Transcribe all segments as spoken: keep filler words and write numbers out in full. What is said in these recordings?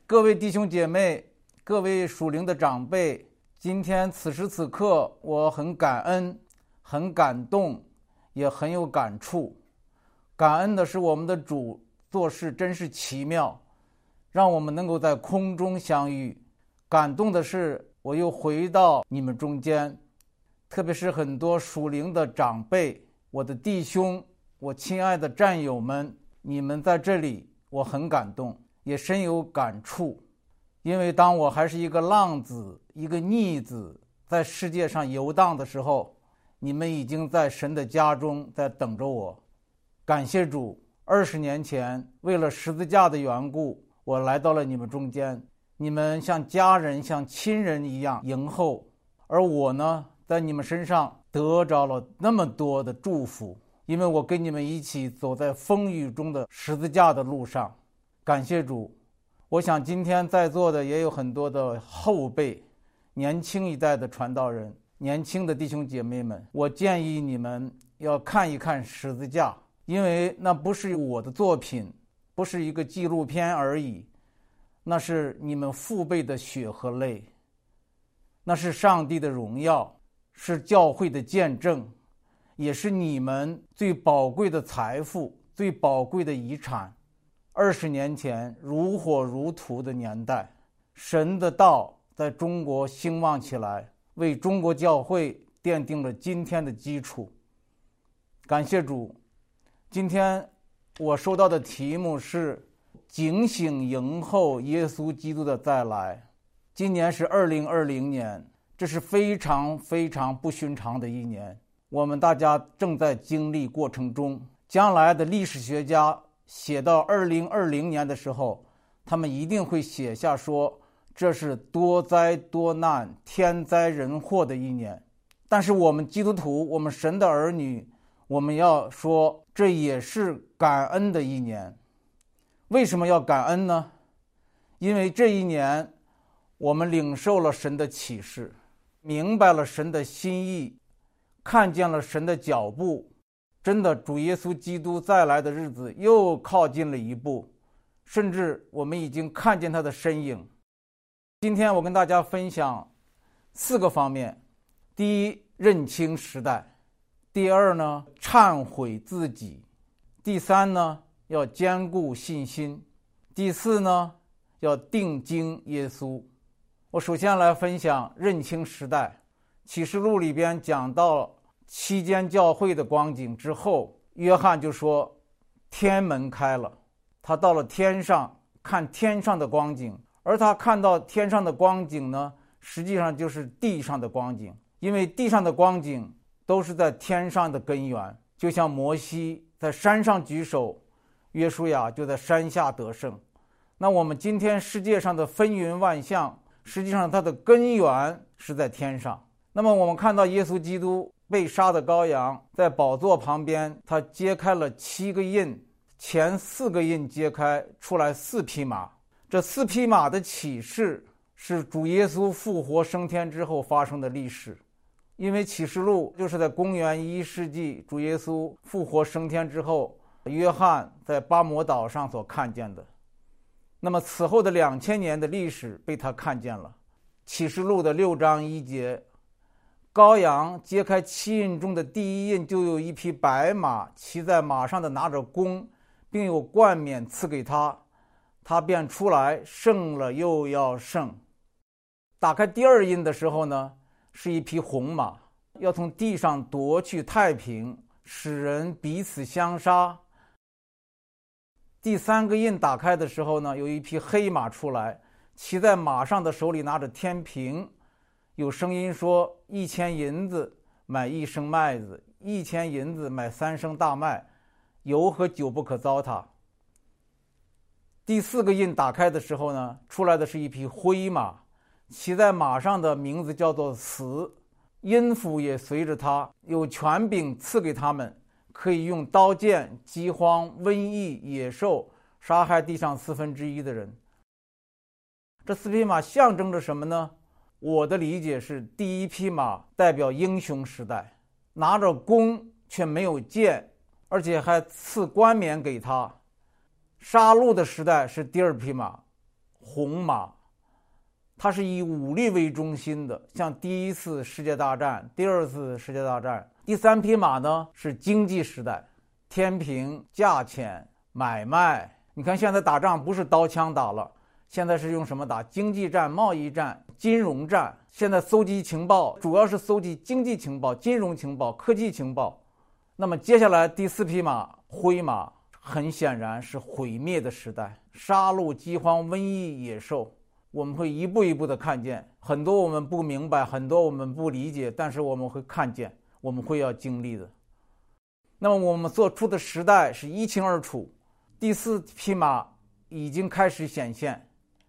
各位弟兄姐妹，各位属灵的长辈，今天此时此刻，我很感恩，很感动，也很有感触。感恩的是我们的主做事真是奇妙，让我们能够在空中相遇。感动的是我又回到你们中间，特别是很多属灵的长辈，我的弟兄，我亲爱的战友们，你们在这里，我很感动，也深有感触。因为当我还是一个浪子，一个逆子，在世界上游荡的时候，你们已经在神的家中在等着我。感谢主，二十年前为了十字架的缘故，我来到了你们中间，你们像家人像亲人一样迎候，而我呢，在你们身上得着了那么多的祝福，因为我跟你们一起走在风雨中的十字架的路上。感谢主。我想今天在座的也有很多的后辈，年轻一代的传道人，年轻的弟兄姐妹们，我建议你们要看一看十字架，因为那不是我的作品，不是一个纪录片而已，那是你们父辈的血和泪，那是上帝的荣耀，是教会的见证，也是你们最宝贵的财富，最宝贵的遗产。二十年前如火如荼的年代，神的道在中国兴旺起来，为中国教会奠定了今天的基础。感谢主。今天我收到的题目是警醒迎候耶稣基督的再来。今年是二零二零年，这是非常非常不寻常的一年，我们大家正在经历过程中。将来的历史学家写到二零二零年的时候，他们一定会写下说这是多灾多难天灾人祸的一年。但是我们基督徒，我们神的儿女，我们要说这也是感恩的一年。为什么要感恩呢？因为这一年我们领受了神的启示，明白了神的心意，看见了神的脚步。真的，主耶稣基督再来的日子又靠近了一步，甚至我们已经看见他的身影。今天我跟大家分享四个方面。第一，认清时代；第二呢，忏悔自己；第三呢，要坚固信心；第四呢，要定睛耶稣。我首先来分享认清时代。启示录里边讲到七间教会的光景之后，约翰就说天门开了，他到了天上看天上的光景，而他看到天上的光景呢，实际上就是地上的光景，因为地上的光景都是在天上的根源。就像摩西在山上举手，约书亚就在山下得胜。那我们今天世界上的风云万象，实际上它的根源是在天上。那么我们看到耶稣基督被杀的羔羊在宝座旁边，他揭开了七个印，前四个印揭开，出来四匹马。这四匹马的启示是主耶稣复活升天之后发生的历史，因为启示录就是在公元一世纪主耶稣复活升天之后，约翰在巴摩岛上所看见的。那么此后的两千年的历史被他看见了。启示录的六章一节，羔羊揭开七印中的第一印，就有一匹白马，骑在马上的拿着弓，并有冠冕赐给他，他便出来，胜了又要胜。打开第二印的时候呢，是一匹红马，要从地上夺去太平，使人彼此相杀。第三个印打开的时候呢，有一匹黑马出来，骑在马上的手里拿着天平，有声音说，一千银子买一升麦子，一千银子买三升大麦，油和酒不可糟蹋。第四个印打开的时候呢，出来的是一匹灰马，骑在马上的名字叫做死，阴府也随着他，有权柄赐给他们，可以用刀剑、饥荒、瘟疫、野兽杀害地上四分之一的人。这四匹马象征着什么呢？我的理解是，第一匹马代表英雄时代，拿着弓却没有剑，而且还赐冠冕给他。杀戮的时代是第二匹马， 红马，它是以武力为中心的，像第一次世界大战、第二次世界大战。第三匹马呢是经济时代，天平、价钱、买卖。你看现在打仗不是刀枪打了，现在是用什么打？经济战、贸易战、金融战。现在搜集情报主要是搜集经济情报、金融情报、科技情报。那么接下来第四匹马灰马，很显然是毁灭的时代，杀戮、饥荒、瘟疫、野兽，我们会一步一步的看见，很多我们不明白，很多我们不理解，但是我们会看见，我们会要经历的。那么我们所处的时代是一清二楚，第四匹马已经开始显现。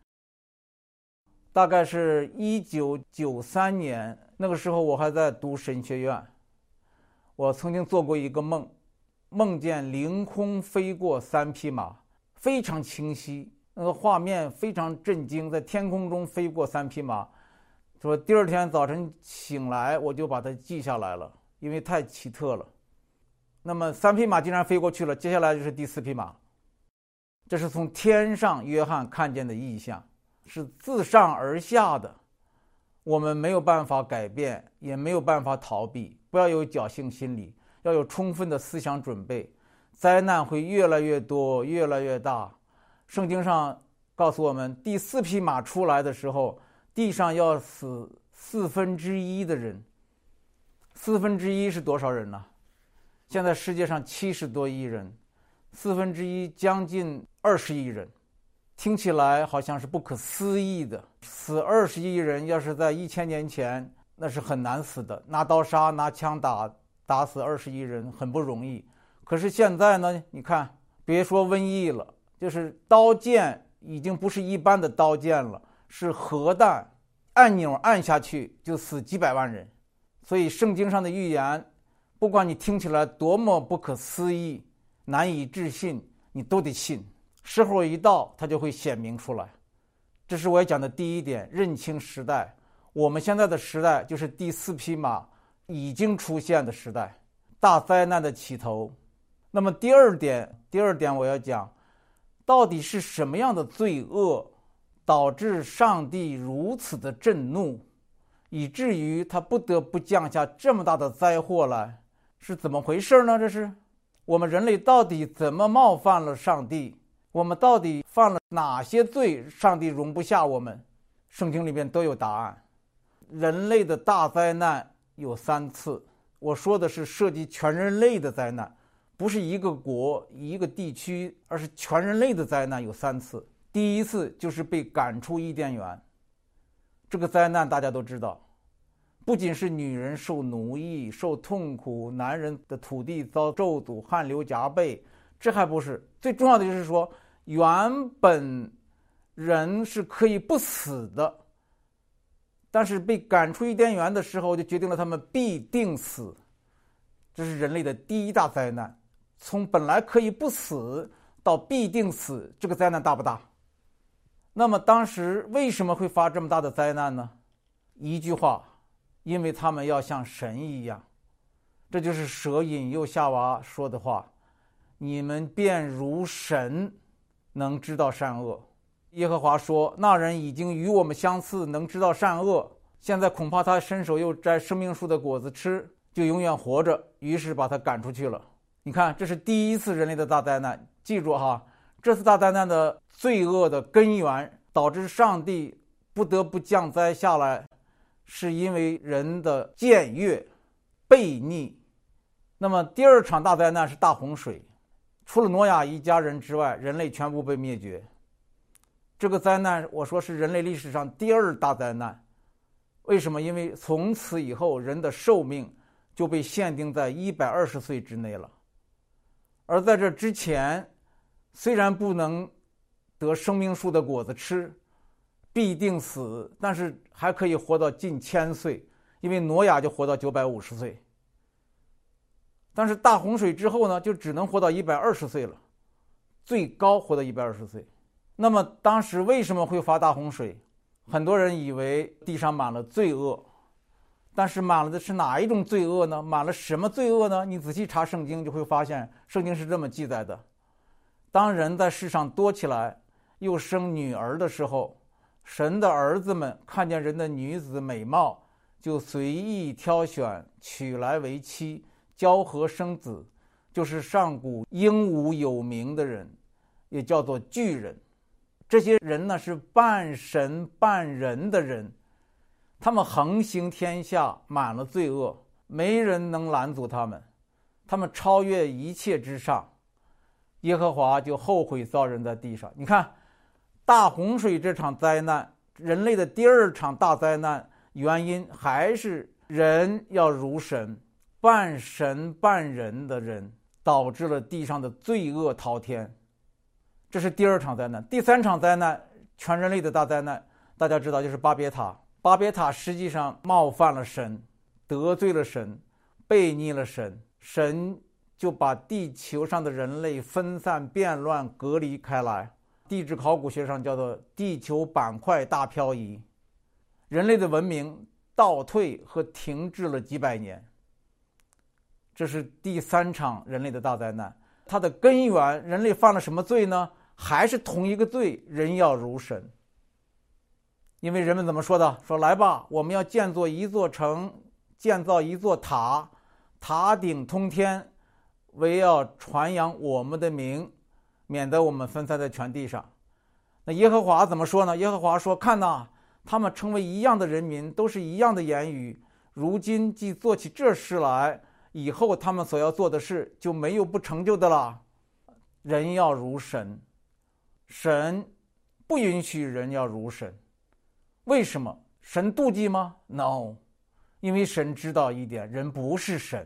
大概是一九九三年，那个时候我还在读神学院，我曾经做过一个梦，梦见凌空飞过三匹马，非常清晰，那个画面非常震惊，在天空中飞过三匹马。说第二天早晨醒来，我就把它记下来了，因为太奇特了。那么三匹马竟然飞过去了，接下来就是第四匹马。这是从天上约翰看见的异象，是自上而下的，我们没有办法改变，也没有办法逃避。不要有侥幸心理，要有充分的思想准备。灾难会越来越多，越来越大。圣经上告诉我们，第四匹马出来的时候，地上要死四分之一的人。四分之一是多少人呢？现在世界上七十多亿人，四分之一将近二十亿人。听起来好像是不可思议的，死二十亿人，要是在一千年前，那是很难死的，拿刀杀、拿枪打，打死二十亿人很不容易。可是现在呢，你看，别说瘟疫了，就是刀剑已经不是一般的刀剑了，是核弹，按钮按下去就死几百万人。所以圣经上的预言，不管你听起来多么不可思议、难以置信，你都得信。时候一到，它就会显明出来。这是我要讲的第一点，认清时代。我们现在的时代就是第四匹马已经出现的时代，大灾难的起头。那么第二点，第二点我要讲，到底是什么样的罪恶导致上帝如此的震怒，以至于他不得不降下这么大的灾祸来？是怎么回事呢？这是我们人类到底怎么冒犯了上帝？我们到底犯了哪些罪，上帝容不下我们？圣经里面都有答案。人类的大灾难有三次，我说的是涉及全人类的灾难，不是一个国一个地区，而是全人类的灾难有三次。第一次就是被赶出伊甸园，这个灾难大家都知道，不仅是女人受奴役、受痛苦，男人的土地遭咒诅、汗流浃背，这还不是最重要的，就是说原本人是可以不死的，但是被赶出伊甸园的时候，就决定了他们必定死。这是人类的第一大灾难，从本来可以不死到必定死，这个灾难大不大？那么当时为什么会发这么大的灾难呢？一句话，因为他们要像神一样。这就是蛇引诱夏娃说的话，你们便如神，能知道善恶。耶和华说，那人已经与我们相似，能知道善恶，现在恐怕他伸手又摘生命树的果子吃，就永远活着，于是把他赶出去了。你看，这是第一次人类的大灾难。记住哈，这次大灾难的罪恶的根源，导致上帝不得不降灾下来，是因为人的僭越、悖逆。那么第二场大灾难是大洪水，除了挪亚一家人之外，人类全部被灭绝。这个灾难我说是人类历史上第二大灾难。为什么？因为从此以后人的寿命就被限定在一百二十岁之内了。而在这之前，虽然不能得生命树的果子吃，必定死，但是还可以活到近千岁，因为挪亚就活到九百五十岁。但是大洪水之后呢，就只能活到一百二十岁了，最高活到一百二十岁。那么当时为什么会发大洪水？很多人以为地上满了罪恶，但是满了的是哪一种罪恶呢？满了什么罪恶呢？你仔细查圣经就会发现，圣经是这么记载的：当人在世上多起来， 又生女儿的时候，神的儿子们看见人的女子美貌，就随意挑选，娶来为妻，交合生子，就是上古英武有名的人，也叫做巨人。这些人呢，是半神半人的人，他们横行天下，满了罪恶，没人能拦阻他们，他们超越一切之上。耶和华就后悔造人在地上。你看大洪水这场灾难，人类的第二场大灾难，原因还是人要如神，半神半人的人导致了地上的罪恶滔天。这是第二场灾难。第三场灾难，全人类的大灾难，大家知道就是巴别塔。巴别塔实际上冒犯了神，得罪了神，背逆了神，神就把地球上的人类分散变乱隔离开来，地质考古学上叫做地球板块大漂移，人类的文明倒退和停滞了几百年。这是第三场人类的大灾难。它的根源，人类犯了什么罪呢？还是同一个罪，人要如神。因为人们怎么说的？说来吧，我们要建造一座城，建造一座塔，塔顶通天，为要传扬我们的名，免得我们分散在全地上。那耶和华怎么说呢？耶和华说，看哪，他们成为一样的人民，都是一样的言语，如今既做起这事来，以后他们所要做的事就没有不成就的了。人要如神，神不允许人要如神。为什么？神妒忌吗？ No， 因为神知道一点，人不是神，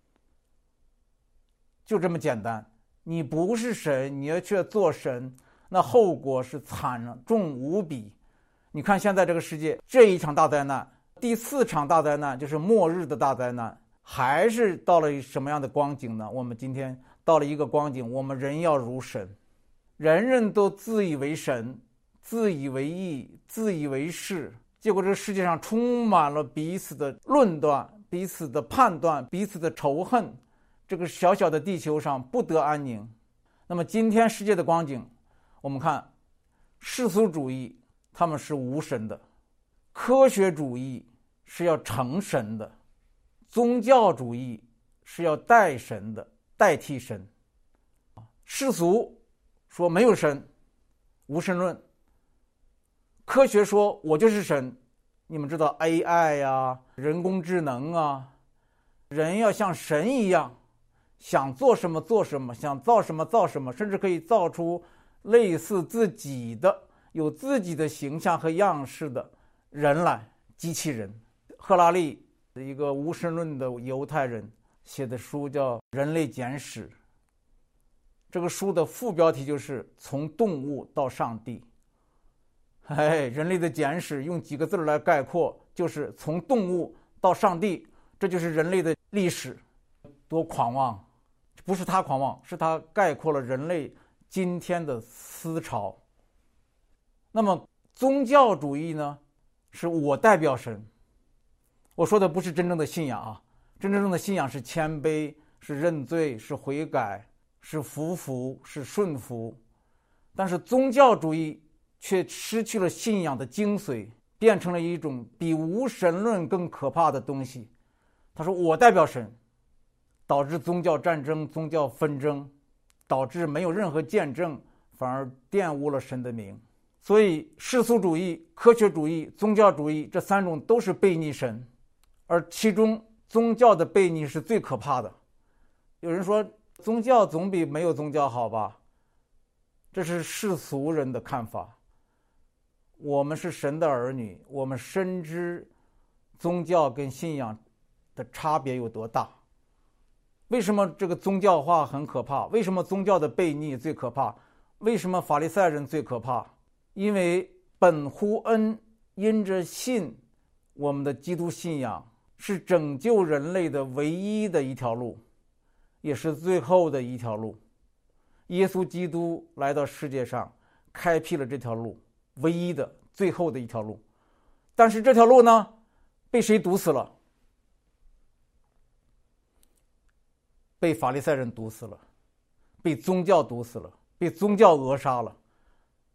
就这么简单。你不是神，你要去做神，那后果是惨重无比。你看现在这个世界，这一场大灾难，第四场大灾难就是末日的大灾难，还是到了什么样的光景呢？我们今天到了一个光景，我们人要如神，人人都自以为神，自以为义，自以为是，结果这个世界上充满了彼此的论断，彼此的判断，彼此的仇恨，这个小小的地球上不得安宁。那么今天世界的光景，我们看世俗主义他们是无神的，科学主义是要成神的，宗教主义是要代神的，代替神。世俗说没有神，无神论。科学说我就是神。你们知道 A I 呀、啊、人工智能啊，人要像神一样，想做什么做什么，想造什么造什么，甚至可以造出类似自己的有自己的形象和样式的人来，机器人。赫拉利一个无神论的犹太人写的书叫《人类简史》，这个书的副标题就是从动物到上帝。哎，人类的简史用几个字来概括，就是从动物到上帝，这就是人类的历史。多狂妄！不是他狂妄，是他概括了人类今天的思潮。那么宗教主义呢，是我代表神。我说的不是真正的信仰啊，真正的信仰是谦卑，是认罪，是悔改，是服服，是顺服。但是宗教主义却失去了信仰的精髓，变成了一种比无神论更可怕的东西。他说我代表神，导致宗教战争、宗教纷争，导致没有任何见证，反而玷污了神的名。所以世俗主义、科学主义、宗教主义这三种都是背逆神，而其中宗教的背逆是最可怕的。有人说宗教总比没有宗教好吧，这是世俗人的看法。我们是神的儿女，我们深知宗教跟信仰的差别有多大。为什么这个宗教化很可怕？为什么宗教的悖逆最可怕？为什么法利赛人最可怕？因为本乎恩，因着信，我们的基督信仰是拯救人类的唯一的一条路，也是最后的一条路。耶稣基督来到世界上，开辟了这条路，唯一的最后的一条路。但是这条路呢，被谁堵死了？被法利赛人堵死了，被宗教堵死了，被宗教扼杀了。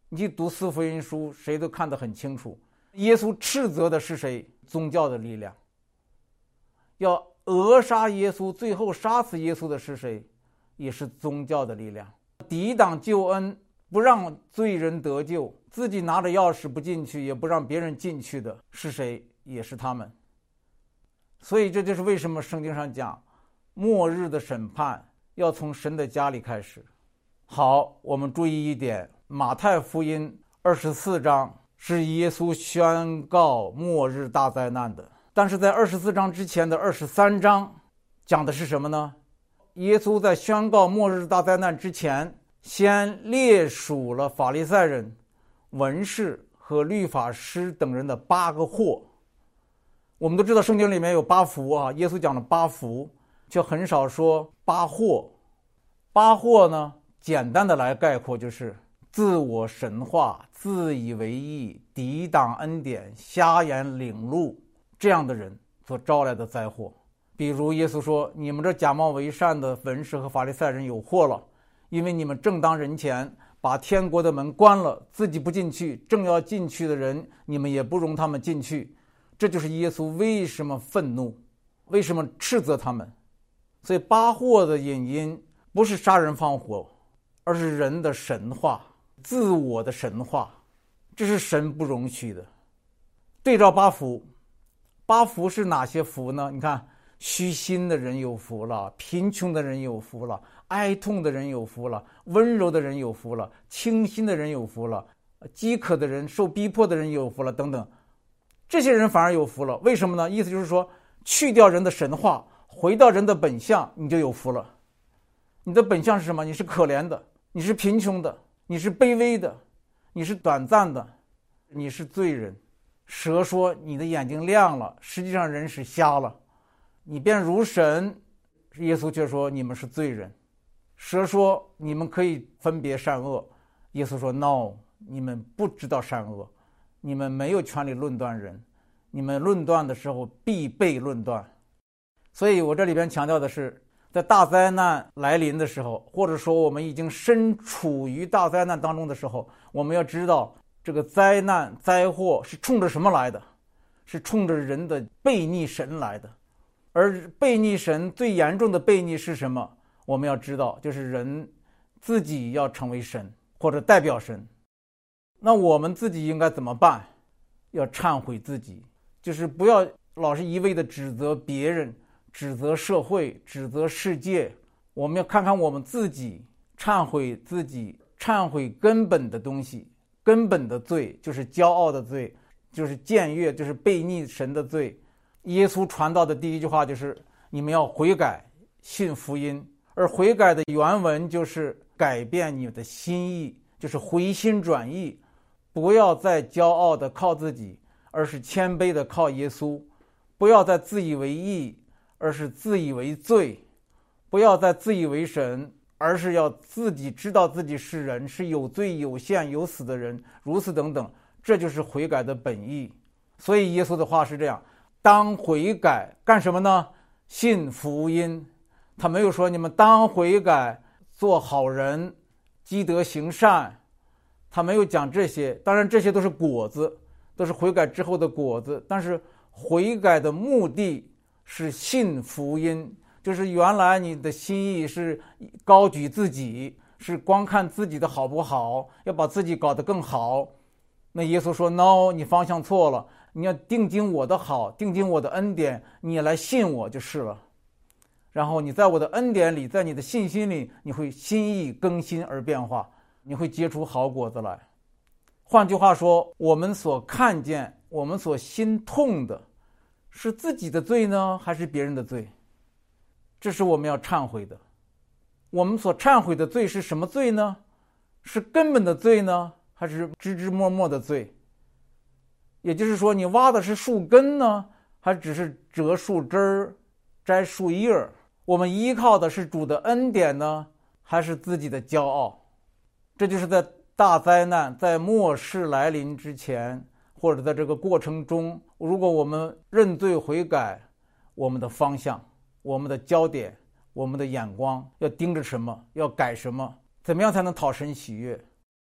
你读四福音书，谁都看得很清楚。耶稣斥责的是谁？宗教的力量。要扼杀耶稣，最后杀死耶稣的是谁？也是宗教的力量。抵挡救恩，不让罪人得救，自己拿着钥匙不进去，也不让别人进去的是谁？也是他们。所以这就是为什么圣经上讲，末日的审判要从神的家里开始。好，我们注意一点，马太福音二十四章是耶稣宣告末日大灾难的，但是在二十四章之前的二十三章讲的是什么呢？耶稣在宣告末日大灾难之前，先列数了法利赛人、文士和律法师等人的八个祸。我们都知道圣经里面有八福啊，耶稣讲了八福，却很少说八祸。八祸呢，简单的来概括就是自我神化、自以为义、抵挡恩典、瞎眼领路，这样的人所招来的灾祸。比如耶稣说，你们这假冒为善的文士和法利赛人有祸了，因为你们正当人前把天国的门关了，自己不进去，正要进去的人你们也不容他们进去。这就是耶稣为什么愤怒，为什么斥责他们。所以八祸的引因不是杀人放火，而是人的神化，自我的神化，这是神不容许的。对照八福，八福是哪些福呢？你看，虚心的人有福了，贫穷的人有福了，哀痛的人有福了，温柔的人有福了，清心的人有福了，饥渴的人、受逼迫的人有福了，等等。这些人反而有福了，为什么呢？意思就是说，去掉人的神化，回到人的本相，你就有福了。你的本相是什么？你是可怜的，你是贫穷的，你是卑微的，你是短暂的，你是罪人。蛇说你的眼睛亮了，实际上人是瞎了，你便如神。耶稣却说你们是罪人。蛇说你们可以分别善恶，耶稣说 no， 你们不知道善恶，你们没有权利论断人，你们论断的时候必被论断。所以我这里边强调的是，在大灾难来临的时候，或者说我们已经身处于大灾难当中的时候，我们要知道这个灾难灾祸是冲着什么来的？是冲着人的悖逆神来的。而悖逆神最严重的悖逆是什么？我们要知道，就是人自己要成为神，或者代表神。那我们自己应该怎么办？要忏悔自己，就是不要老是一味的指责别人，指责社会，指责世界。我们要看看我们自己，忏悔自己，忏悔根本的东西，根本的罪就是骄傲的罪，就是僭越，就是悖逆神的罪。耶稣传道的第一句话就是你们要悔改，信福音。而悔改的原文就是改变你的心意，就是回心转意，不要再骄傲的靠自己，而是谦卑的靠耶稣。不要再自以为义，而是自以为罪。不要再自以为神，而是要自己知道自己是人，是有罪有限有死的人，如此等等。这就是悔改的本意。所以耶稣的话是这样，当悔改干什么呢？信福音。他没有说你们当悔改做好人，积德行善，他没有讲这些。当然这些都是果子，都是悔改之后的果子。但是悔改的目的是信福音，就是原来你的心意是高举自己，是光看自己的好不好，要把自己搞得更好。那耶稣说 no， 你方向错了，你要定睛我的好，定睛我的恩典，你也来信我就是了。然后你在我的恩典里，在你的信心里，你会心意更新而变化，你会结出好果子来。换句话说，我们所看见，我们所心痛的是自己的罪呢，还是别人的罪？这是我们要忏悔的。我们所忏悔的罪是什么罪呢？是根本的罪呢，还是枝枝末末的罪？也就是说，你挖的是树根呢，还只是折树枝儿、摘树叶儿？我们依靠的是主的恩典呢，还是自己的骄傲？这就是在大灾难，在末世来临之前，或者在这个过程中，如果我们认罪悔改，我们的方向、我们的焦点、我们的眼光要盯着什么，要改什么，怎么样才能讨神喜悦？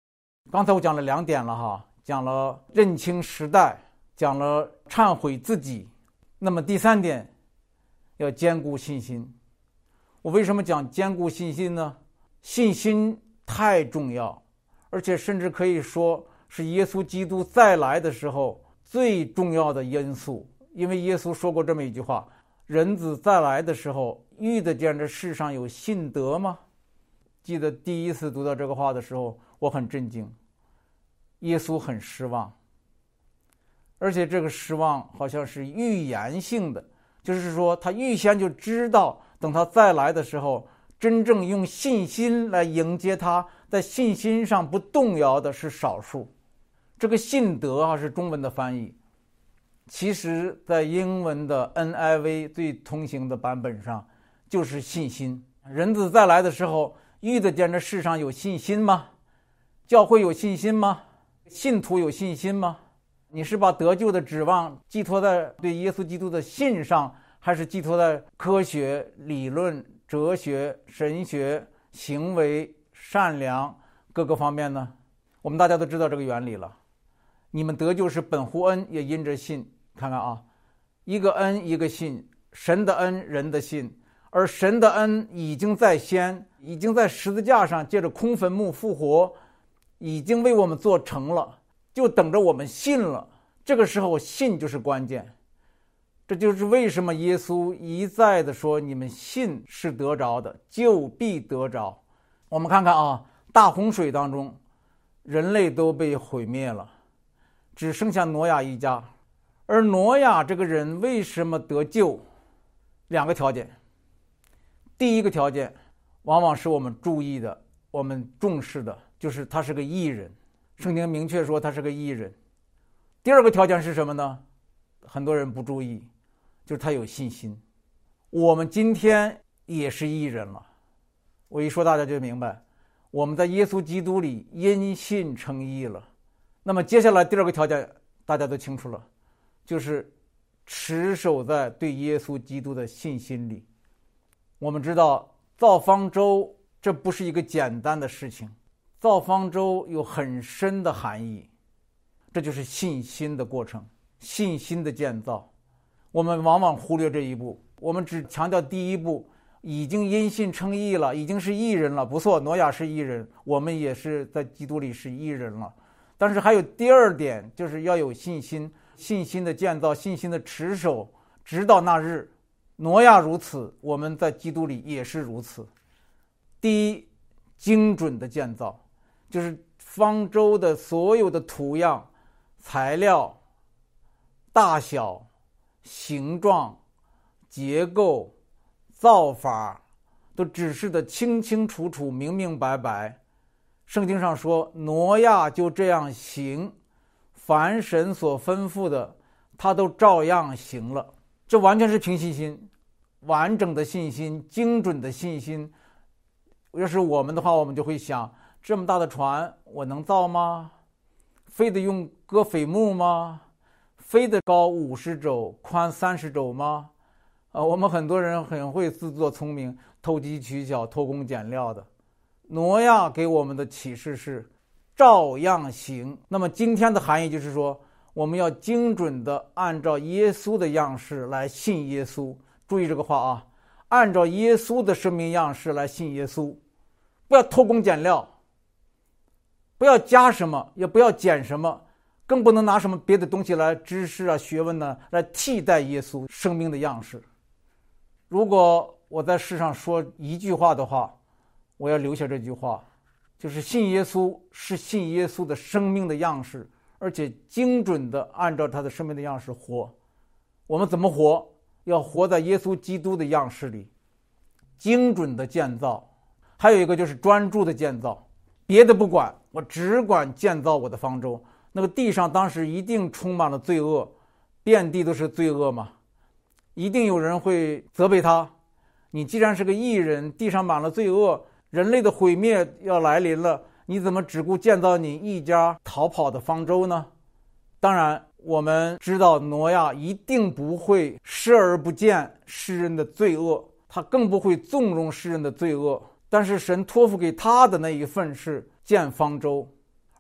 刚才我讲了两点了哈，讲了认清时代，讲了忏悔自己。那么第三点，要坚固信心。我为什么讲坚固信心呢？信心太重要，而且甚至可以说是耶稣基督再来的时候最重要的因素。因为耶稣说过这么一句话，人子再来的时候，遇得见这世上有信德吗？记得第一次读到这个话的时候，我很震惊，耶稣很失望，而且这个失望好像是预言性的，就是说他预先就知道，等他再来的时候，真正用信心来迎接他，在信心上不动摇的是少数。这个信德啊是中文的翻译，其实在英文的 N I V 最通行的版本上就是信心。人子再来的时候，遇得见这世上有信心吗？教会有信心吗？信徒有信心吗？你是把得救的指望寄托在对耶稣基督的信上，还是寄托在科学、理论、哲学、神学、行为、善良各个方面呢？我们大家都知道这个原理了。你们得救是本乎恩，也因着信。看看啊，一个恩一个信，神的恩，人的信。而神的恩已经在先，已经在十字架上借着空坟墓复活，已经为我们做成了，就等着我们信了。这个时候信就是关键。这就是为什么耶稣一再的说，你们信是得着的，就必得着。我们看看啊，大洪水当中人类都被毁灭了，只剩下挪亚一家。而挪亚这个人为什么得救？两个条件。第一个条件往往是我们注意的，我们重视的，就是他是个义人。圣经明确说他是个义人。第二个条件是什么呢？很多人不注意，就是他有信心。我们今天也是义人了，我一说大家就明白，我们在耶稣基督里因信称义了。那么接下来第二个条件大家都清楚了，就是持守在对耶稣基督的信心里。我们知道造方舟这不是一个简单的事情，造方舟有很深的含义，这就是信心的过程，信心的建造。我们往往忽略这一步，我们只强调第一步，已经因信称义了，已经是义人了。不错，挪亚是义人，我们也是在基督里是义人了。但是还有第二点，就是要有信心，信心的建造，信心的持守，直到那日。挪亚如此，我们在基督里也是如此。第一，精准的建造，就是方舟的所有的图样、材料、大小、形状、结构、造法都指示得清清楚楚、明明白白。圣经上说，挪亚就这样行，凡神所吩咐的，他都照样行了。这完全是凭信心，完整的信心，精准的信心。要是我们的话，我们就会想，这么大的船我能造吗？非得用割斐木吗？非得高五十肘宽三十肘吗？呃，我们很多人很会自作聪明，投机取巧，偷工减料的。挪亚给我们的启示是照样行。那么今天的含义就是说，我们要精准的按照耶稣的样式来信耶稣。注意这个话啊，按照耶稣的生命样式来信耶稣，不要偷工减料，不要加什么，也不要减什么，更不能拿什么别的东西来知识啊、学问呢来替代耶稣生命的样式。如果我在世上说一句话的话，我要留下这句话，就是信耶稣是信耶稣的生命的样式，而且精准的按照他的生命的样式活。我们怎么活？要活在耶稣基督的样式里，精准的建造。还有一个就是专注的建造，别的不管，我只管建造我的方舟。那个地上当时一定充满了罪恶，遍地都是罪恶嘛，一定有人会责备他。你既然是个义人，地上满了罪恶，人类的毁灭要来临了，你怎么只顾建造你一家逃跑的方舟呢？当然我们知道挪亚一定不会视而不见世人的罪恶，他更不会纵容世人的罪恶，但是神托付给他的那一份是建方舟。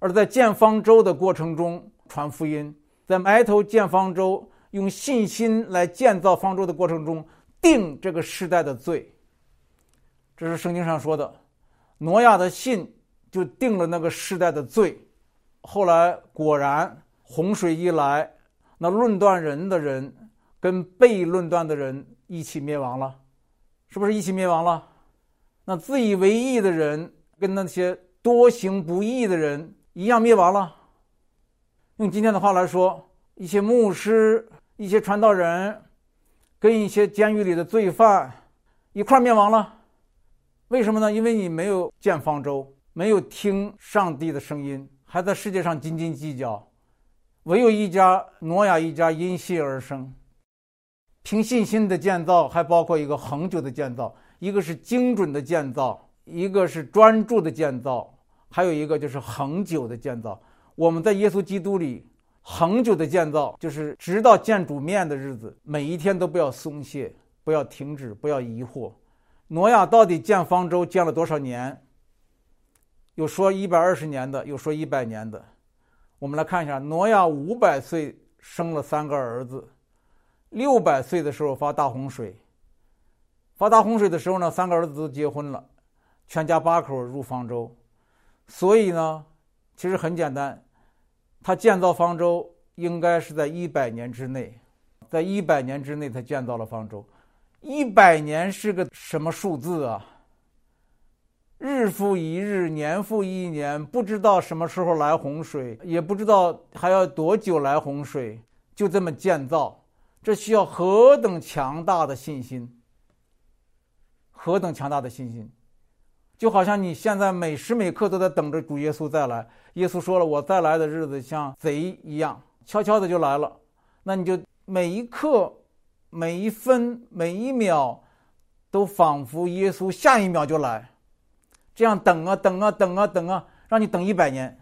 而在建方舟的过程中传福音，在埋头建方舟，用信心来建造方舟的过程中定这个世代的罪。这是圣经上说的，挪亚的信就定了那个世代的罪。后来果然洪水一来，那论断人的人跟被论断的人一起灭亡了，是不是一起灭亡了？那自以为义的人跟那些多行不义的人一样灭亡了。用今天的话来说，一些牧师、一些传道人跟一些监狱里的罪犯一块灭亡了。为什么呢？因为你没有建方舟，没有听上帝的声音，还在世界上斤斤计较。唯有一家挪亚一家因信而生。凭信心的建造还包括一个恒久的建造，一个是精准的建造，一个是专注的建造，还有一个就是恒久的建造。我们在耶稣基督里恒久的建造，就是直到见主面的日子，每一天都不要松懈，不要停止，不要疑惑。挪亚到底建方舟建了多少年？有说一百二十年的，有说一百年的。我们来看一下，挪亚五百岁生了三个儿子，六百岁的时候发大洪水。发大洪水的时候呢，三个儿子都结婚了，全家八口入方舟。所以呢，其实很简单，他建造方舟应该是在一百年之内，在一百年之内他建造了方舟。一百年是个什么数字啊？日复一日，年复一年，不知道什么时候来洪水，也不知道还要多久来洪水，就这么建造，这需要何等强大的信心，何等强大的信心。就好像你现在每时每刻都在等着主耶稣再来，耶稣说了，我再来的日子像贼一样，悄悄的就来了。那你就每一刻每一分每一秒都仿佛耶稣下一秒就来，这样等啊等啊等啊等啊，让你等一百年。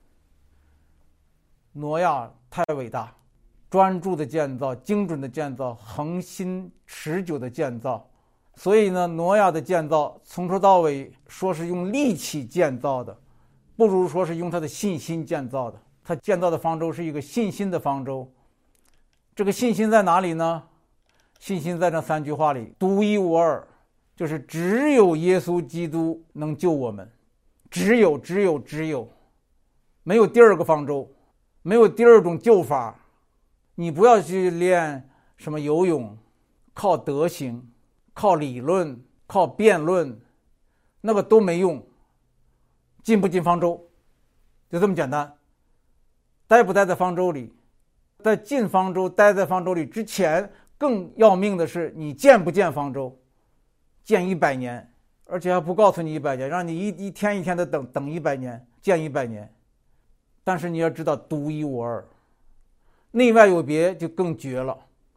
挪亚太伟大，专注的建造，精准的建造，恒心持久的建造。所以呢，挪亚的建造从头到尾说是用力气建造的，不如说是用他的信心建造的。他建造的方舟是一个信心的方舟。这个信心在哪里呢？信心在这三句话里，独一无二，就是只有耶稣基督能救我们，只有只有只有，没有第二个方舟，没有第二种救法。你不要去练什么游泳，靠德行，靠理论，靠辩论，那个都没用。进不进方舟就这么简单。待不待在方舟里，在进方舟待在方舟里之前，更要命的是你建不建方舟。建一百年，而且还不告诉你一百年，让你一一天一天的等等一百年，建一百年。但是你要知道独一无二，内外有别就更绝了。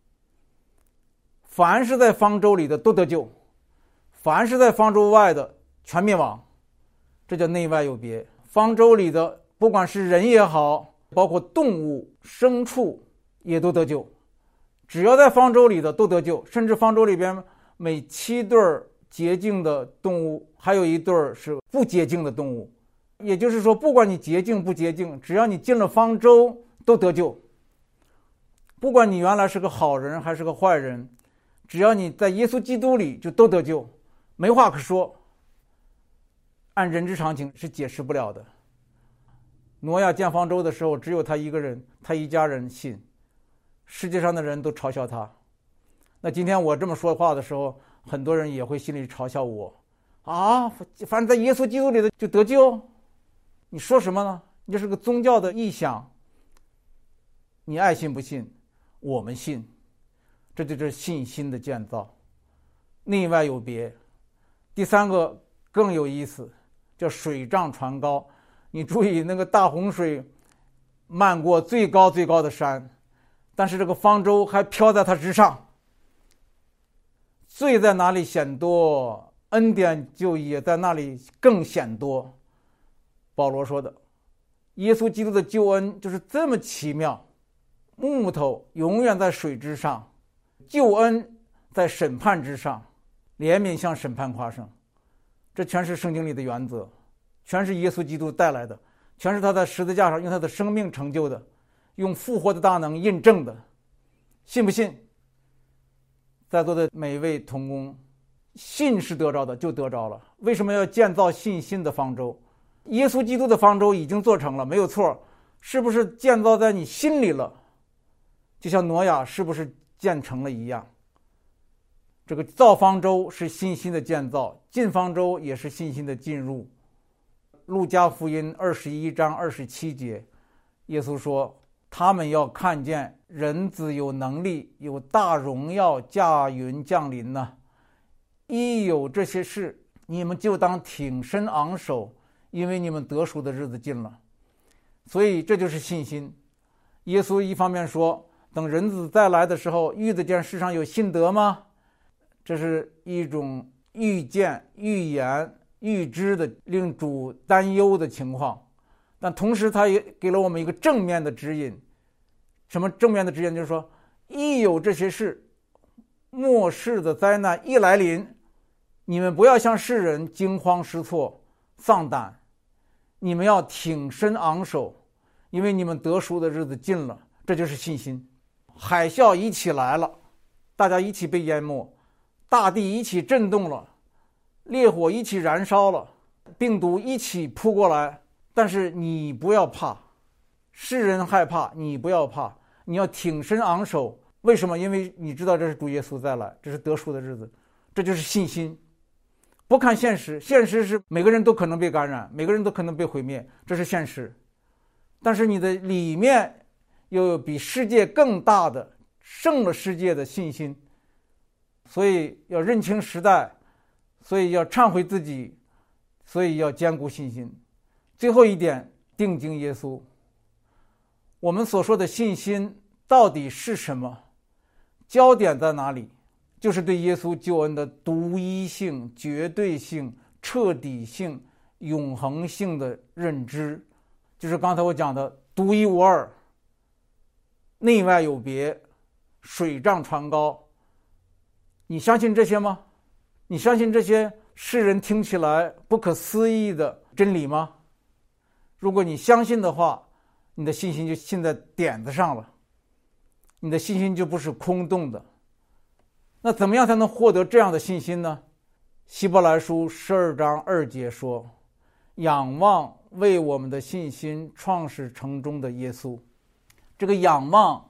凡是在方舟里的都得救，凡是在方舟外的全灭亡，这叫内外有别。方舟里的不管是人也好，包括动物牲畜也都得救，只要在方舟里的都得救。甚至方舟里边每七对洁净的动物，还有一对是不洁净的动物。也就是说，不管你洁净不洁净，只要你进了方舟都得救。不管你原来是个好人还是个坏人，只要你在耶稣基督里就都得救，没话可说。按人之常情是解释不了的。挪亚建方舟的时候，只有他一个人，他一家人信，世界上的人都嘲笑他。那今天我这么说话的时候，很多人也会心里嘲笑我啊，反正在耶稣基督里的就得救，你说什么呢？你这是个宗教的臆想。你爱信不信，我们信，这就是信心的建造，内外有别。第三个更有意思，叫水涨船高。你注意，那个大洪水漫过最高最高的山，但是这个方舟还飘在它之上。罪在哪里显多，恩典就也在那里更显多。保罗说的，耶稣基督的救恩就是这么奇妙。木头永远在水之上，救恩在审判之上，怜悯向审判夸胜。这全是圣经里的原则，全是耶稣基督带来的。 全是他在十字架上用他的生命成就的，用复活的大能印证的。信不信？在座的每一位同工，信是得着的就得着了。为什么要建造信心的方舟？耶稣基督的方舟已经做成了，没有错，是不是建造在你心里了？就像挪亚是不是建成了一样。这个造方舟是信心的建造，进方舟也是信心的进入。路加福音二十一章二十七节，耶稣说，他们要看见人子有能力，有大荣耀驾云降临呢。一有这些事，你们就当挺身昂首，因为你们得赎的日子近了。所以这就是信心。耶稣一方面说，等人子再来的时候，遇得见世上有信德吗？这是一种预见、预言、预知的令主担忧的情况。但同时他也给了我们一个正面的指引。什么正面的指引？就是说，一有这些事，末世的灾难一来临，你们不要像世人惊慌失措、丧胆，你们要挺身昂首，因为你们得赎的日子近了。这就是信心。海啸一起来了，大家一起被淹没，大地一起震动了，烈火一起燃烧了，病毒一起扑过来，但是你不要怕，世人害怕，你不要怕，你要挺身昂首。为什么？因为你知道这是主耶稣再来，这是得赎的日子，这就是信心。不看现实，现实是每个人都可能被感染，每个人都可能被毁灭，这是现实。但是你的里面又有比世界更大的胜了世界的信心，所以要认清时代，所以要忏悔自己，所以要坚固信心。最后一点，定睛耶稣。我们所说的信心到底是什么？焦点在哪里？就是对耶稣救恩的独一性、绝对性、彻底性、永恒性的认知，就是刚才我讲的独一无二，内外有别，水涨船高。你相信这些吗？你相信这些世人听起来不可思议的真理吗？如果你相信的话，你的信心就信在点子上了，你的信心就不是空洞的。那怎么样才能获得这样的信心呢？希伯来书十二章二节说，仰望为我们的信心创始成终的耶稣。这个仰望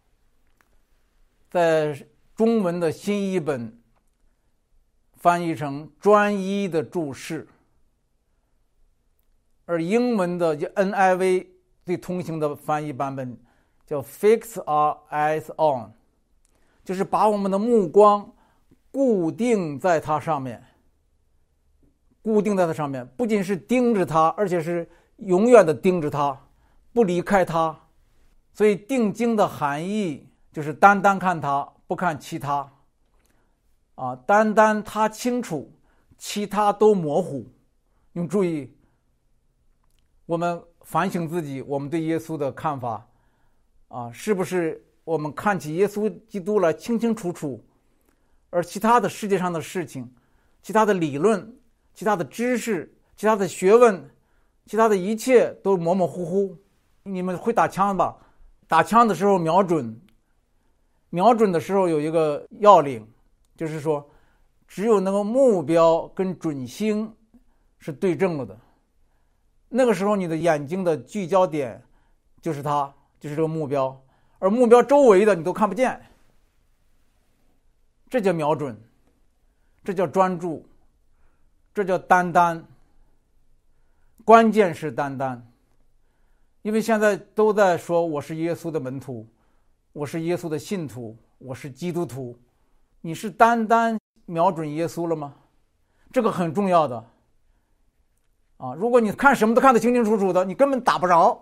在中文的新译本翻译成专一的注视，而英文的 N I V 最通行的翻译版本叫 Fix our eyes on， 就是把我们的目光固定在它上面，固定在它上面，不仅是盯着它，而且是永远的盯着它，不离开它。所以定睛的含义就是单单看它，不看其他啊，单单它清楚，其他都模糊。你注意，我们反省自己，我们对耶稣的看法啊，是不是我们看起耶稣基督来清清楚楚，而其他的世界上的事情，其他的理论，其他的知识，其他的学问，其他的一切都模模糊糊。你们会打枪吧？打枪的时候瞄准，瞄准的时候有一个要领，就是说只有那个目标跟准星是对正了的，那个时候你的眼睛的聚焦点就是它，就是这个目标，而目标周围的你都看不见。这叫瞄准，这叫专注，这叫单单。关键是单单，因为现在都在说我是耶稣的门徒，我是耶稣的信徒，我是基督徒。你是单单瞄准耶稣了吗？这个很重要的啊！如果你看什么都看得清清楚楚的，你根本打不着。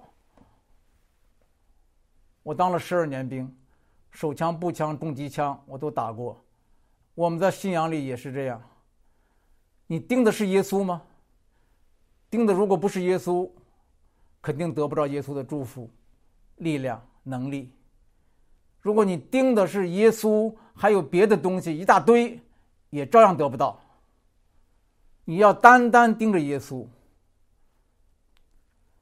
我当了十二年兵，手枪、步枪、重机枪我都打过。我们在信仰里也是这样。你盯的是耶稣吗？盯的如果不是耶稣，肯定得不着耶稣的祝福、力量、能力。如果你盯的是耶稣，还有别的东西一大堆，也照样得不到。你要单单盯着耶稣。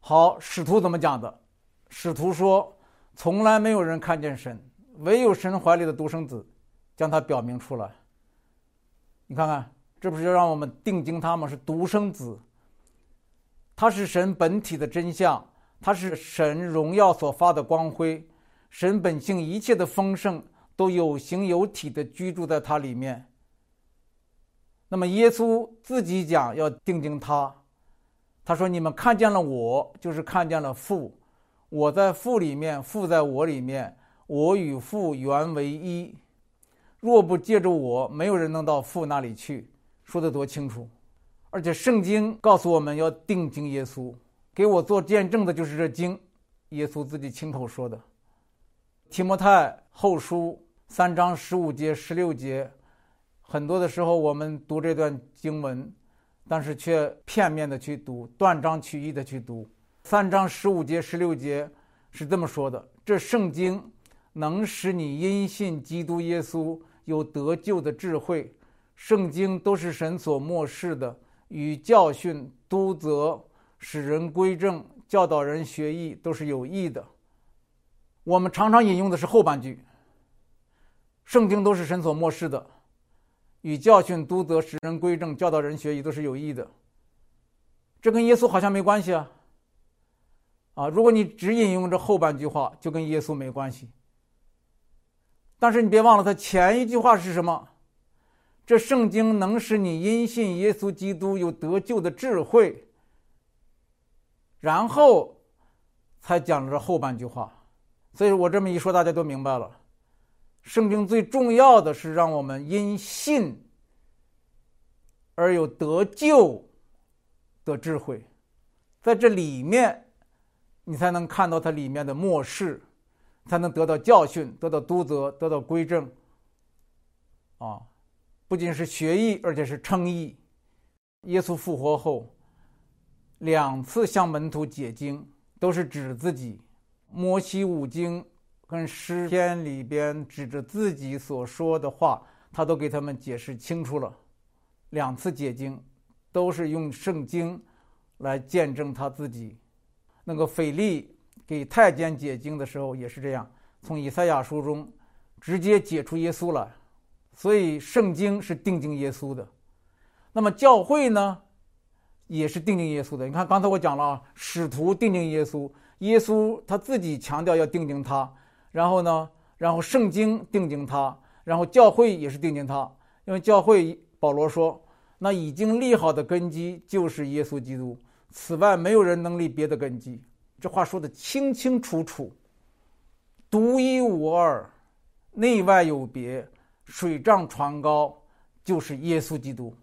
好，使徒怎么讲的？使徒说，从来没有人看见神，唯有神怀里的独生子将他表明出来。你看看，这不是让我们定睛他吗？是独生子，他是神本体的真相，他是神荣耀所发的光辉，神本性一切的丰盛都有形有体的居住在他里面。那么耶稣自己讲要定睛他，他说，你们看见了我，就是看见了父，我在父里面，父在我里面，我与父原为一，若不借着我，没有人能到父那里去。说得多清楚。而且圣经告诉我们要定睛耶稣，给我做见证的就是这经，耶稣自己亲口说的。提摩太后书三章十五节十六节，很多的时候我们读这段经文，但是却片面的去读，断章取义的去读。三章十五节十六节是这么说的，这圣经能使你因信基督耶稣有得救的智慧。圣经都是神所默示的，与教训、督责、使人归正、教导人学义都是有益的。我们常常引用的是后半句，圣经都是神所默示的，与教训、督责、使人归正、教导人学义都是有益的。这跟耶稣好像没关系啊！啊，如果你只引用这后半句话，就跟耶稣没关系。但是你别忘了，他前一句话是什么？这圣经能使你因信耶稣基督有得救的智慧，然后才讲了这后半句话。所以我这么一说，大家都明白了。圣经最重要的是让我们因信而有得救的智慧，在这里面你才能看到它里面的默示，才能得到教训，得到督责，得到归正啊！不仅是学义，而且是称义。耶稣复活后两次向门徒解经，都是指自己。摩西五经跟诗篇里边指着自己所说的话，他都给他们解释清楚了。两次解经都是用圣经来见证他自己。那个腓力给太监解经的时候也是这样，从以赛亚书中直接解出耶稣来。所以圣经是定睛耶稣的。那么教会呢也是定睛耶稣的。你看刚才我讲了啊，使徒定睛耶稣，耶稣他自己强调要定睛他，然后呢然后圣经定睛他，然后教会也是定睛他。因为教会保罗说，那已经立好的根基就是耶稣基督，此外没有人能立别的根基。这话说得清清楚楚，独一无二，内外有别，水涨船高，就是耶稣基督。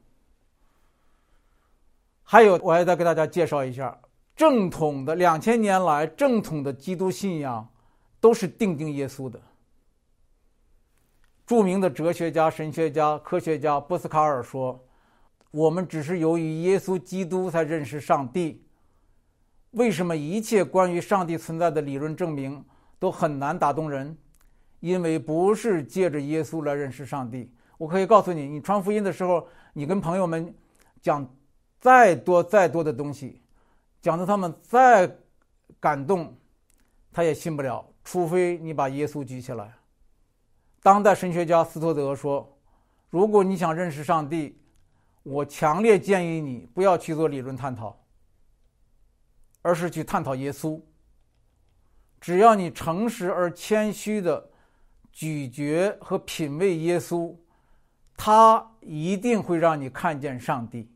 还有，我还再给大家介绍一下，正统的两千年来正统的基督信仰都是定睛耶稣的。著名的哲学家、神学家、科学家波斯卡尔说，我们只是由于耶稣基督才认识上帝。为什么一切关于上帝存在的理论证明都很难打动人？因为不是借着耶稣来认识上帝。我可以告诉你，你传福音的时候，你跟朋友们讲再多再多的东西，讲的他们再感动，他也信不了，除非你把耶稣举起来。当代神学家斯托德说，如果你想认识上帝，我强烈建议你不要去做理论探讨，而是去探讨耶稣。只要你诚实而谦虚的咀嚼和品味耶稣，他一定会让你看见上帝。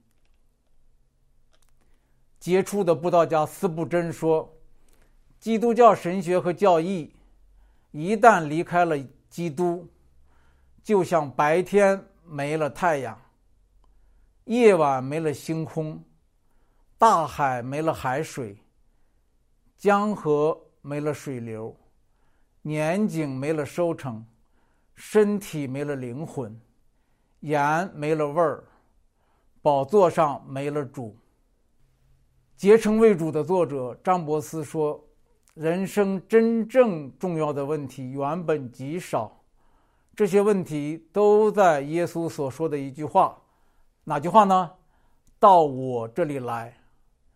杰出的布道家斯布真说，基督教神学和教义一旦离开了基督，就像白天没了太阳，夜晚没了星空，大海没了海水，江河没了水流，年景没了收成，身体没了灵魂，盐没了味儿，宝座上没了主。结成为主的作者张伯斯说，人生真正重要的问题原本极少，这些问题都在耶稣所说的一句话，哪句话呢？到我这里来。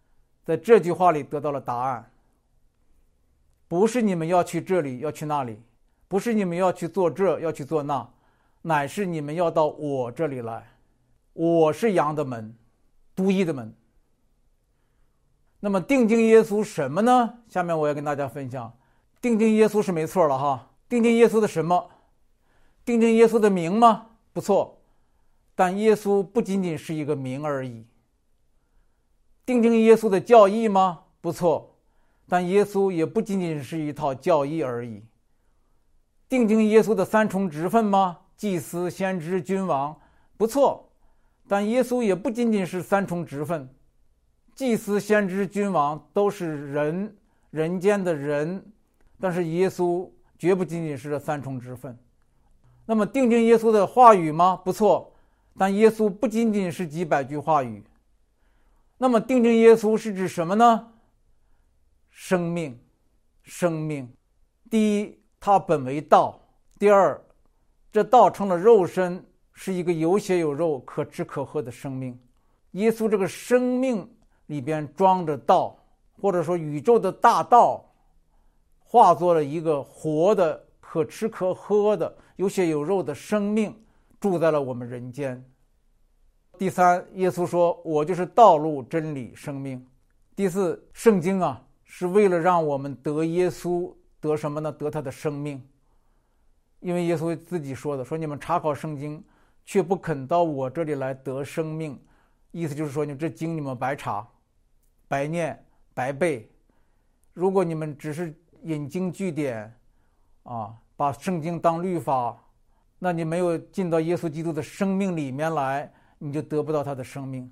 在这句话里得到了答案。不是你们要去这里，要去那里，不是你们要去做这，要去做那，乃是你们要到我这里来。我是羊的门，独一的门。那么定睛耶稣什么呢？下面我要跟大家分享。定睛耶稣是没错了哈，定睛耶稣的什么？定睛耶稣的名吗？不错，但耶稣不仅仅是一个名而已。定睛耶稣的教义吗？不错，但耶稣也不仅仅是一套教义而已。定睛耶稣的三重职分吗？祭司、先知、君王，不错，但耶稣也不仅仅是三重职分。祭司、先知、君王都是人，人间的人，但是耶稣绝不仅仅是这三重职分。那么定睛耶稣的话语吗？不错，但耶稣不仅仅是几百句话语。那么定睛耶稣是指什么呢？生命，生命。第一，他本为道；第二，这道成了肉身，是一个有血有肉、可吃可喝的生命。耶稣这个生命里边装着道，或者说宇宙的大道，化作了一个活的、可吃可喝的、有血有肉的生命，住在了我们人间。第三，耶稣说：“我就是道路、真理、生命。”第四，圣经啊，是为了让我们得耶稣，得什么呢？得他的生命。因为耶稣自己说的，说你们查考圣经，却不肯到我这里来得生命。意思就是说，你这经你们白查、白念、白背。如果你们只是引经据典，啊，把圣经当律法，那你没有进到耶稣基督的生命里面来，你就得不到他的生命。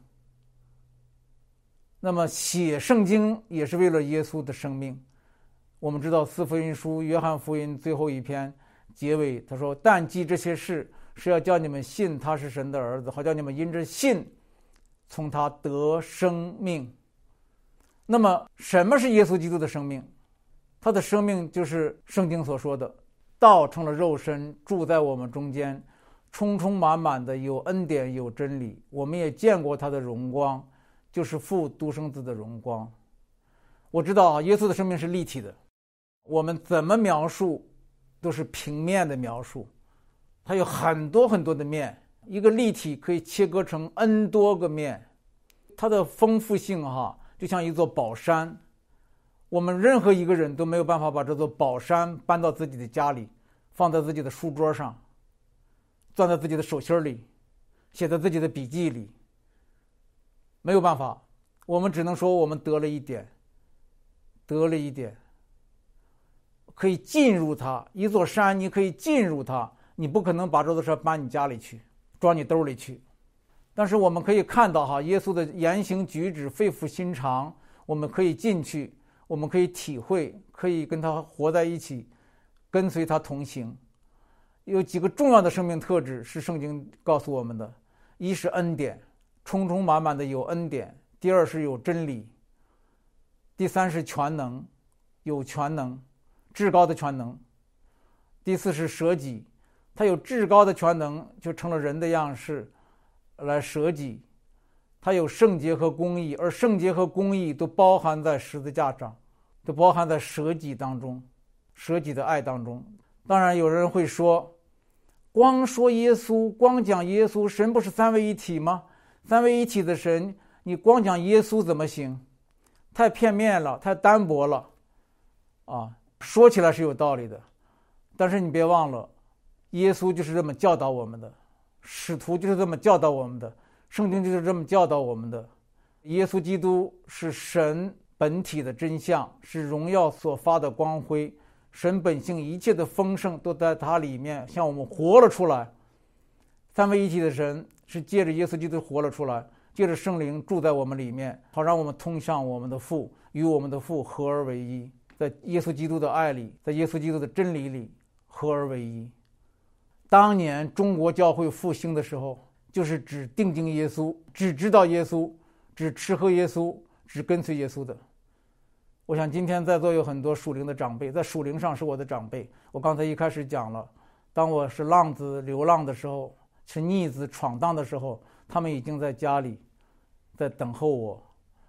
那么写圣经也是为了耶稣的生命。我们知道四福音书约翰福音最后一篇结尾他说：“但记这些事，是要叫你们信他是神的儿子，好叫你们因着信从他得生命。”那么什么是耶稣基督的生命？他的生命就是圣经所说的道成了肉身，住在我们中间，充充满满的有恩典有真理。我们也见过他的荣光，就是父独生子的荣光。我知道啊，耶稣的生命是立体的，我们怎么描述都是平面的描述，它有很多很多的面，一个立体可以切割成 N 多个面，它的丰富性哈，就像一座宝山。我们任何一个人都没有办法把这座宝山搬到自己的家里，放在自己的书桌上，攥在自己的手心里，写在自己的笔记里，没有办法。我们只能说我们得了一点，得了一点，可以进入它。一座山你可以进入它，你不可能把这座山搬你家里去，装你兜里去。但是我们可以看到哈，耶稣的言行举止肺腑心肠，我们可以进去，我们可以体会，可以跟他活在一起，跟随他同行。有几个重要的生命特质是圣经告诉我们的：一是恩典，充充满满的有恩典；第二是有真理；第三是全能，有全能，至高的全能；第四是舍己，他有至高的全能，就成了人的样式来舍己。它有圣洁和公义，而圣洁和公义都包含在十字架上，都包含在舍己当中，舍己的爱当中。当然有人会说，光说耶稣，光讲耶稣，神不是三位一体吗？三位一体的神，你光讲耶稣怎么行？太片面了，太单薄了啊！说起来是有道理的，但是你别忘了，耶稣就是这么教导我们的，使徒就是这么教导我们的，圣经就是这么教导我们的。耶稣基督是神本体的真相，是荣耀所发的光辉，神本性一切的丰盛都在他里面向我们活了出来。三位一体的神是借着耶稣基督活了出来，借着圣灵住在我们里面，好让我们通向我们的父，与我们的父合而为一，在耶稣基督的爱里，在耶稣基督的真理里合而为一。当年中国教会复兴的时候，就是只定睛耶稣，只知道耶稣，只吃喝耶稣，只跟随耶稣的。我想今天在座有很多属灵的长辈，在属灵上是我的长辈。我刚才一开始讲了，当我是浪子流浪的时候，是逆子闯荡的时候，他们已经在家里在等候我，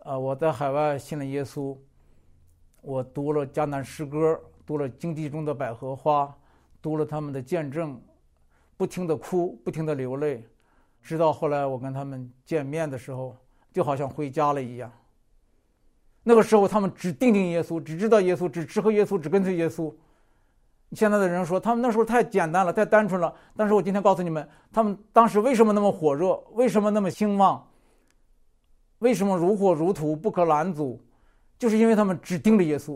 呃，我在海外信了耶稣，我读了迦南诗歌，读了经济中的百合花，读了他们的见证，不停地哭，不停地流泪，直到后来我跟他们见面的时候，就好像回家了一样。那个时候他们只定定耶稣，只知道耶稣，只吃喝耶稣，只跟随耶稣。现在的人说他们那时候太简单了，太单纯了，但是我今天告诉你们，他们当时为什么那么火热，为什么那么兴旺，为什么如火如荼不可拦阻，就是因为他们只盯着耶稣。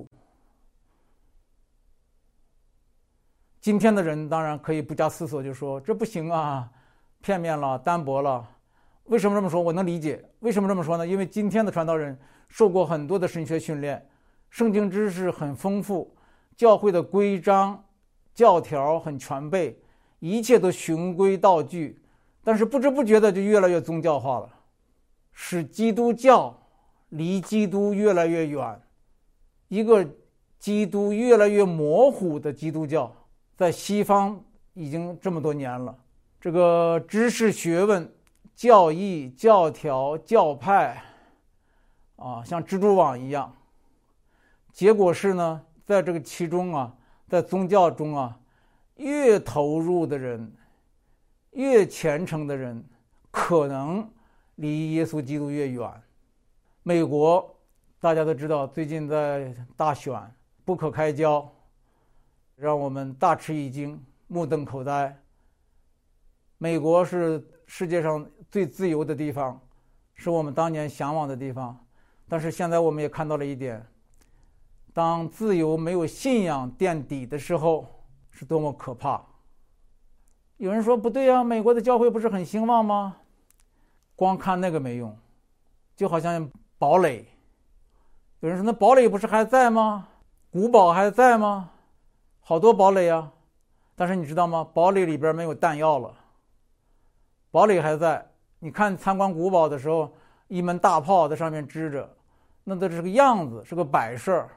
今天的人当然可以不加思索就说这不行啊，片面了，单薄了。为什么这么说？我能理解。为什么这么说呢？因为今天的传道人受过很多的神学训练，圣经知识很丰富，教会的规章教条很全备，一切都循规蹈矩，但是不知不觉的就越来越宗教化了，使基督教离基督越来越远，一个基督越来越模糊的基督教，在西方已经这么多年了。这个知识学问、教义、教条、教派啊，像蜘蛛网一样。结果是呢，在这个其中啊，在宗教中啊，越投入的人，越虔诚的人，可能离耶稣基督越远。美国大家都知道，最近在大选，不可开交，让我们大吃一惊，目瞪口呆。美国是世界上最自由的地方，是我们当年向往的地方，但是现在我们也看到了一点，当自由没有信仰垫底的时候，是多么可怕。有人说不对啊，美国的教会不是很兴旺吗？光看那个没用，就好像堡垒。有人说那堡垒不是还在吗？古堡还在吗？好多堡垒啊，但是你知道吗？堡垒里边没有弹药了。堡垒还在，你看参观古堡的时候，一门大炮在上面支着，那这是个样子，是个摆设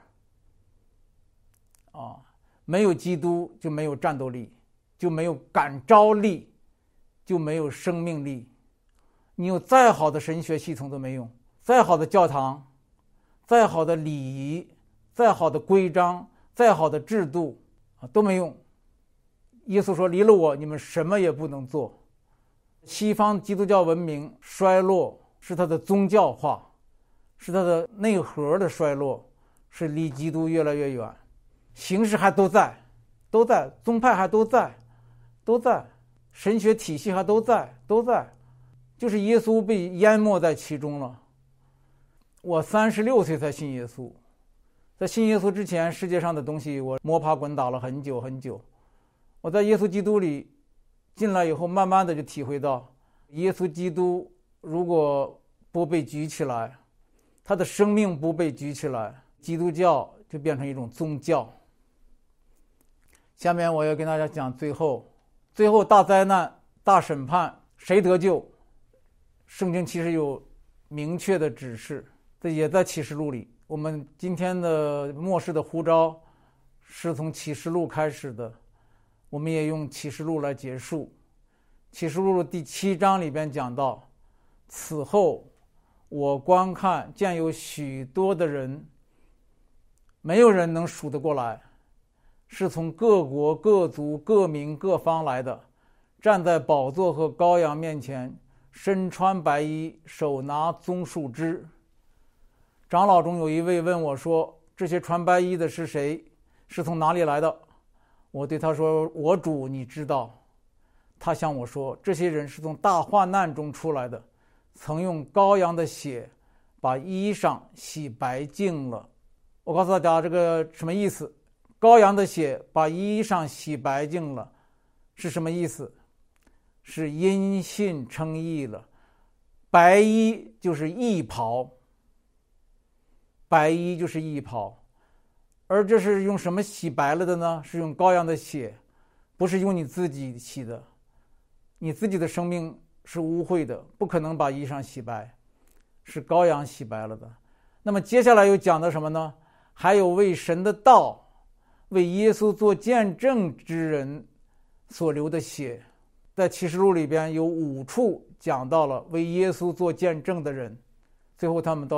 啊。没有基督就没有战斗力，就没有感召力，就没有生命力。你有再好的神学系统都没用，再好的教堂，再好的礼仪，再好的规章，再好的制度啊，都没用。耶稣说：“离了我，你们什么也不能做。”西方基督教文明衰落，是它的宗教化，是它的内核的衰落，是离基督越来越远。形式还都在，都在，宗派还都在，都在，神学体系还都在，都在，就是耶稣被淹没在其中了。我三十六岁才信耶稣，在信耶稣之前，世界上的东西我摸爬滚打了很久很久。我在耶稣基督里进来以后，慢慢的就体会到，耶稣基督如果不被举起来，他的生命不被举起来，基督教就变成一种宗教。下面我要跟大家讲最后最后大灾难、大审判，谁得救？圣经其实有明确的指示，这也在启示录里。我们今天的末世的呼召是从启示录开始的，我们也用启示录来结束。启示录第七章里边讲到，此后我观看见有许多的人，没有人能数得过来，是从各国各族各民各方来的，站在宝座和羔羊面前，身穿白衣，手拿棕树枝。长老中有一位问我说，这些穿白衣的是谁？是从哪里来的？我对他说，我主你知道。他向我说，这些人是从大患难中出来的，曾用羔羊的血把衣裳洗白净了。我告诉大家这个什么意思？羔羊的血把衣裳洗白净了是什么意思？是因信称义了。白衣就是义袍，白衣就是义袍。而这是用什么洗白了的呢？是用羔羊的血，不是用你自己洗的。你自己的生命是污秽的，不可能把衣裳洗白，是羔羊洗白了的。那么接下来又讲的什么呢？还有为神的道、为耶稣做见证之人所流的血。在启示录里边有五处讲到了为耶稣做见证的人，最后他们到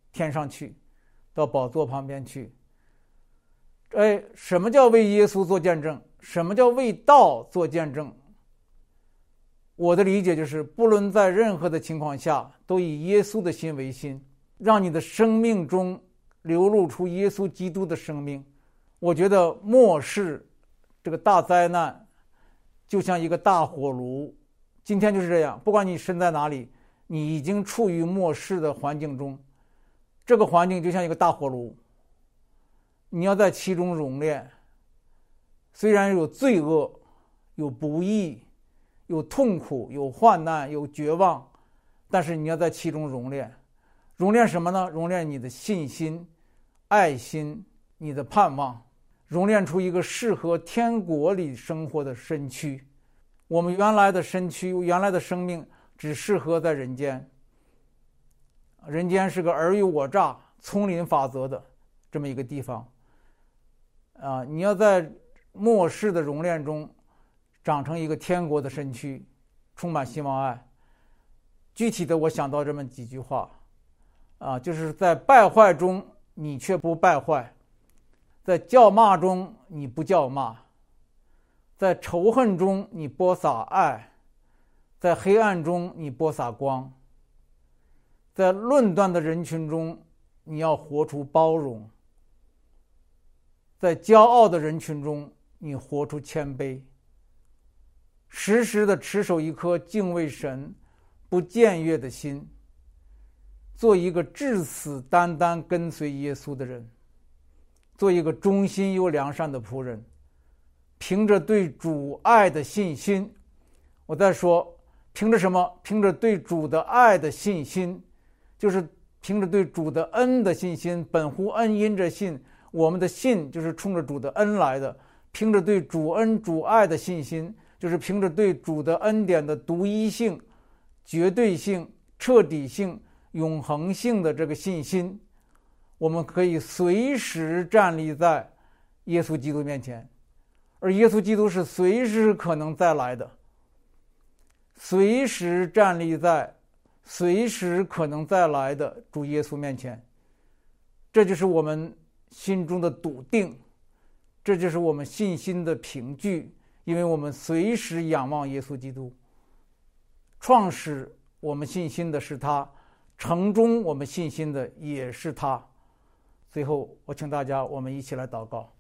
天上去，到宝座旁边去。哎，什么叫为耶稣做见证？什么叫为道做见证？我的理解就是，不论在任何的情况下，都以耶稣的心为心，让你的生命中流露出耶稣基督的生命。我觉得末世这个大灾难就像一个大火炉，今天就是这样，不管你身在哪里，你已经处于末世的环境中，这个环境就像一个大火炉，你要在其中熔炼。虽然有罪恶，有不义，有痛苦，有患难，有绝望，但是你要在其中熔炼。熔炼什么呢？熔炼你的信心、爱心，你的盼望，熔炼出一个适合天国里生活的身躯。我们原来的身躯，原来的生命只适合在人间。人间是个尔虞我诈、丛林法则的这么一个地方啊！你要在末世的熔炼中长成一个天国的身躯，充满希望爱。具体的，我想到这么几句话啊，就是在败坏中你却不败坏，在叫骂中你不叫骂，在仇恨中你播撒爱，在黑暗中你播撒光，在论断的人群中你要活出包容，在骄傲的人群中你活出谦卑，时时的持守一颗敬畏神、不僭越的心，做一个至死单单跟随耶稣的人，做一个忠心又良善的仆人，凭着对主爱的信心。我再说，凭着什么？凭着对主的爱的信心，就是凭着对主的恩的信心。本乎恩，因着信。我们的信就是冲着主的恩来的，凭着对主恩主爱的信心，就是凭着对主的恩典的独一性、绝对性、彻底性、永恒性的这个信心，我们可以随时站立在耶稣基督面前。而耶稣基督是随时可能再来的，随时站立在随时可能再来的主耶稣面前。这就是我们心中的笃定，这就是我们信心的凭据，因为我们随时仰望耶稣基督。创始我们信心的是他，成终我们信心的也是他。最后我请大家我们一起来祷告。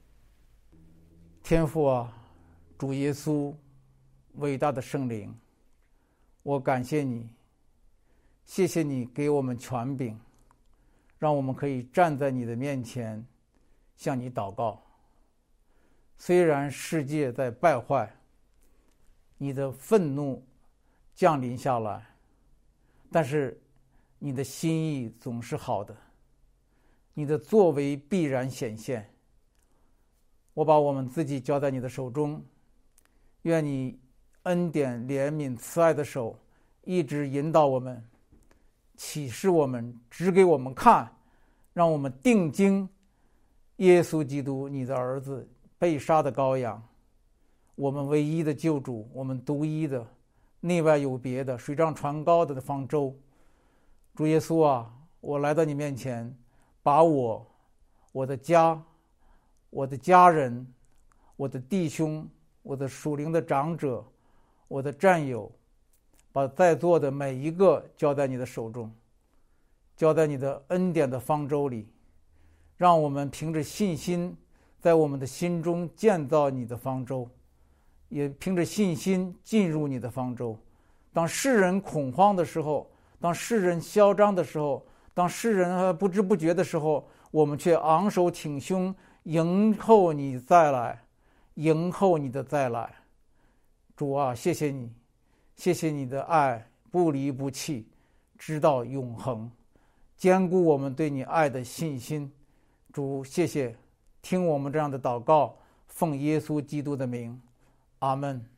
天父啊，主耶稣，伟大的圣灵，我感谢你，谢谢你给我们权柄，让我们可以站在你的面前向你祷告。虽然世界在败坏，你的愤怒降临下来，但是你的心意总是好的，你的作为必然显现。我把我们自己交在你的手中，愿你恩典怜悯慈爱的手一直引导我们，启示我们，指给我们看，让我们定睛耶稣基督，你的儿子，被杀的羔羊，我们唯一的救主，我们独一的内外有别的水涨船高的方舟。主耶稣啊，我来到你面前，把我我的家我的家人，我的弟兄，我的属灵的长者，我的战友，把在座的每一个交在你的手中，交在你的恩典的方舟里，让我们凭着信心在我们的心中建造你的方舟，也凭着信心进入你的方舟。当世人恐慌的时候，当世人嚣张的时候，当世人不知不觉的时候，我们却昂首挺胸，迎候你再来，迎候你的再来。主啊，谢谢你，谢谢你的爱不离不弃，直到永恒，坚固我们对你爱的信心。主，谢谢，听我们这样的祷告，奉耶稣基督的名，阿们。